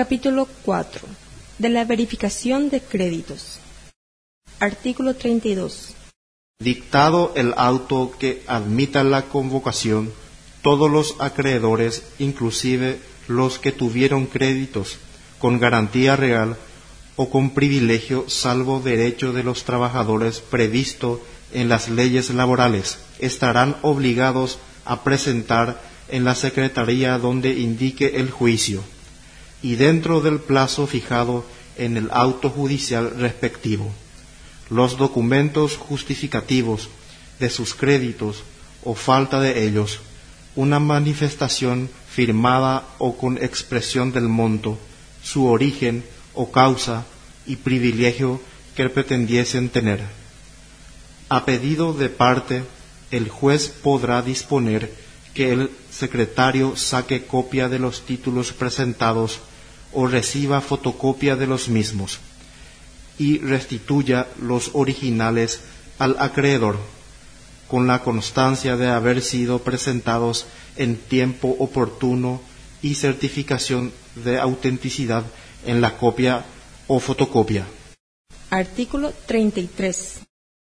Capítulo 4. De la verificación de créditos. Artículo 32. Dictado el auto que admita la convocación, todos los acreedores, inclusive los que tuvieron créditos con garantía real o con privilegio salvo derecho de los trabajadores previsto en las leyes laborales, estarán obligados a presentar en la Secretaría donde indique el juicio y dentro del plazo fijado en el auto judicial respectivo los documentos justificativos de sus créditos o falta de ellos, una manifestación firmada o con expresión del monto, su origen o causa y privilegio que pretendiesen tener. A pedido de parte, el juez podrá disponer que el secretario saque copia de los títulos presentados o reciba fotocopia de los mismos y restituya los originales al acreedor, con la constancia de haber sido presentados en tiempo oportuno y certificación de autenticidad en la copia o fotocopia. Artículo 33.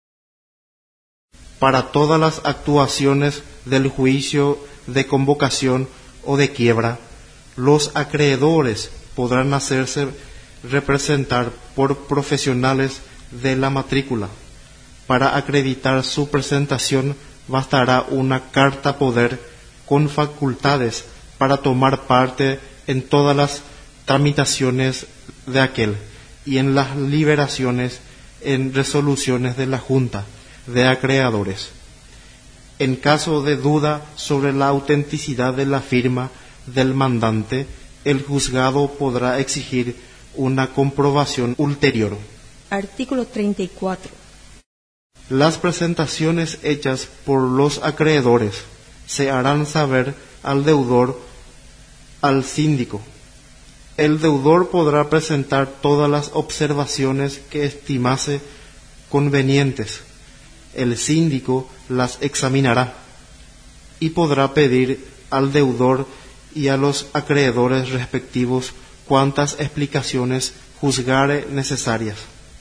Para todas las actuaciones del juicio de convocación o de quiebra, los acreedores podrán hacerse representar por profesionales de la matrícula. Para acreditar su presentación bastará una carta poder con facultades para tomar parte en todas las tramitaciones de aquel y en las liberaciones en resoluciones de la Junta de Acreedores. En caso de duda sobre la autenticidad de la firma del mandante, el juzgado podrá exigir una comprobación ulterior. Artículo 34. Las presentaciones hechas por los acreedores se harán saber al deudor, al síndico. El deudor podrá presentar todas las observaciones que estimase convenientes. El síndico las examinará y podrá pedir al deudor y a los acreedores respectivos cuantas explicaciones juzgare necesarias.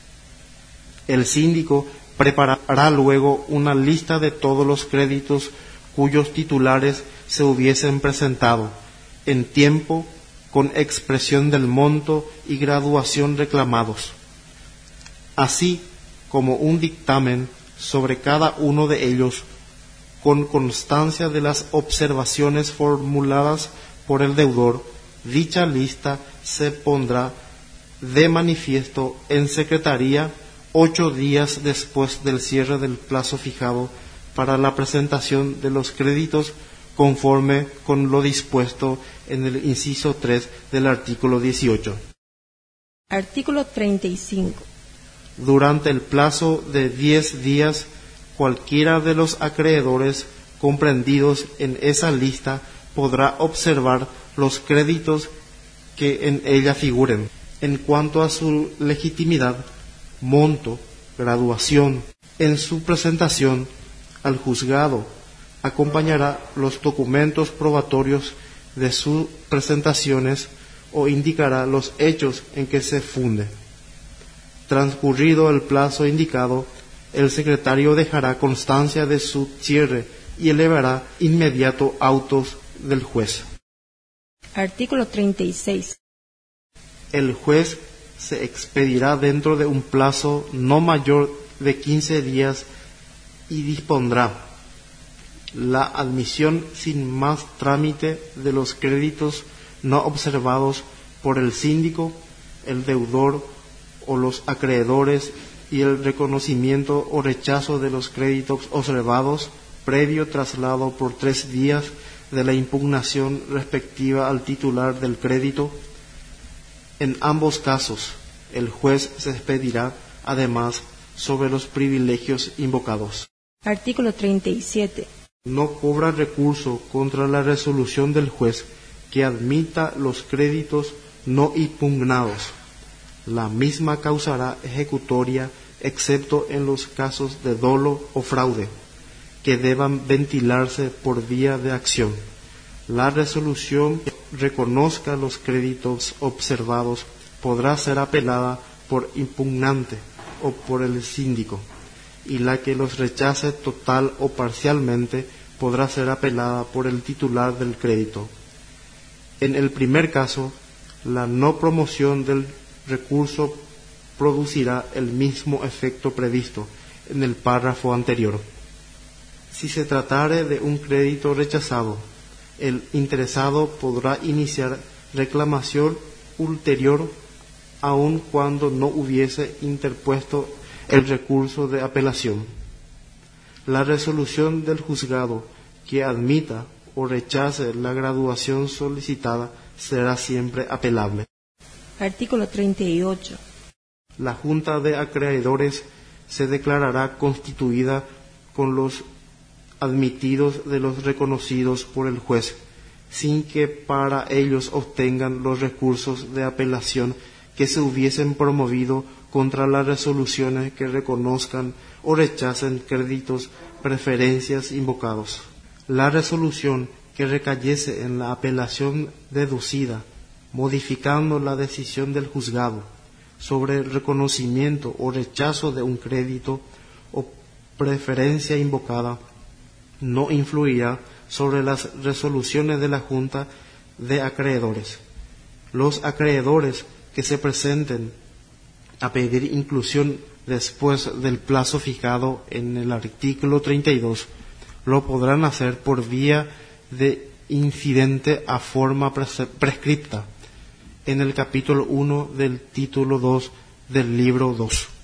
El síndico preparará luego una lista de todos los créditos cuyos titulares se hubiesen presentado en tiempo con expresión del monto y graduación reclamados, así como un dictamen sobre cada uno de ellos con constancia de las observaciones formuladas por el deudor. Dicha lista se pondrá de manifiesto en Secretaría 8 días después del cierre del plazo fijado para la presentación de los créditos conforme con lo dispuesto en el inciso 3 del artículo 18. Artículo 35. Durante el plazo de 10 días, cualquiera de los acreedores comprendidos en esa lista podrá observar los créditos que en ella figuren. En cuanto a su legitimidad, monto, graduación, en su presentación al juzgado acompañará los documentos probatorios de sus presentaciones o indicará los hechos en que se funde. Transcurrido el plazo indicado, el secretario dejará constancia de su cierre y elevará inmediato autos del juez. Artículo 36. El juez se expedirá dentro de un plazo no mayor de 15 días y dispondrá la admisión sin más trámite de los créditos no observados por el síndico, el deudor o los acreedores y el reconocimiento o rechazo de los créditos observados previo traslado por 3 días de la impugnación respectiva al titular del crédito. En ambos casos, el juez se expedirá, además, sobre los privilegios invocados. Artículo 37. No cobra recurso contra la resolución del juez que admita los créditos no impugnados. La misma causará ejecutoria, excepto en los casos de dolo o fraude, que deban ventilarse por vía de acción. La resolución reconozca los créditos observados podrá ser apelada por impugnante o por el síndico, y la que los rechace total o parcialmente podrá ser apelada por el titular del crédito. En el primer caso, la no promoción del recurso producirá el mismo efecto previsto en el párrafo anterior. Si se tratare de un crédito rechazado, el interesado podrá iniciar reclamación ulterior aun cuando no hubiese interpuesto el recurso de apelación. La resolución del juzgado que admita o rechace la graduación solicitada será siempre apelable. Artículo 38. La Junta de Acreedores se declarará constituida con los admitidos de los reconocidos por el juez, sin que para ellos obtengan los recursos de apelación que se hubiesen promovido contra las resoluciones que reconozcan o rechacen créditos, preferencias invocados. La resolución que recayese en la apelación deducida, modificando la decisión del juzgado sobre el reconocimiento o rechazo de un crédito o preferencia invocada, no influirá sobre las resoluciones de la Junta de Acreedores. Los acreedores que se presenten a pedir inclusión después del plazo fijado en el artículo 32 lo podrán hacer por vía de incidente a forma prescripta en el capítulo 1 del título 2 del libro 2.